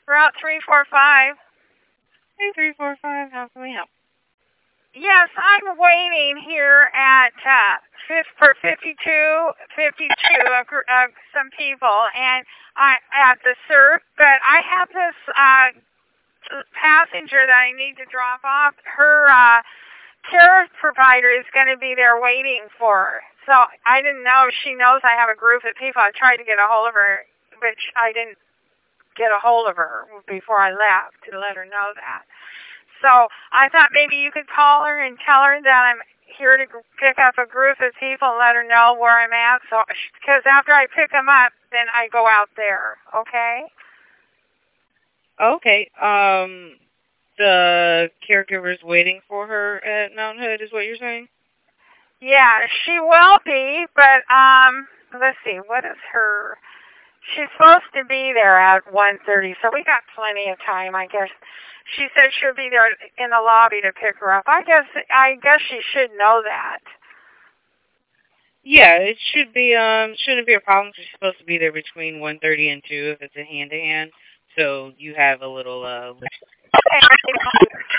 Route 345. Hey, 345, how can we help? Yes, I'm waiting here at for 52, some people, and I at the surf. But I have this passenger that I need to drop off. Her care provider is going to be there waiting for her. So I didn't know if she knows I have a group of people. I tried to get a hold of her, which I didn't get a hold of her before I left to let her know that. So I thought maybe you could call her and tell her that I'm here to pick up a group of people and let her know where I'm at. So, because after I pick them up, then I go out there. Okay? Okay, the caregiver's waiting for her at Mountain Hood, is what you're saying? Yeah, she will be, but, let's see, what is her... She's supposed to be there at 1:30, so we got plenty of time, I guess. She said she'll be there in the lobby to pick her up. I guess she should know that. Yeah, it shouldn't be a problem. She's supposed to be there between 1:30 and 2 if it's a hand-to-hand. So you have a little Okay.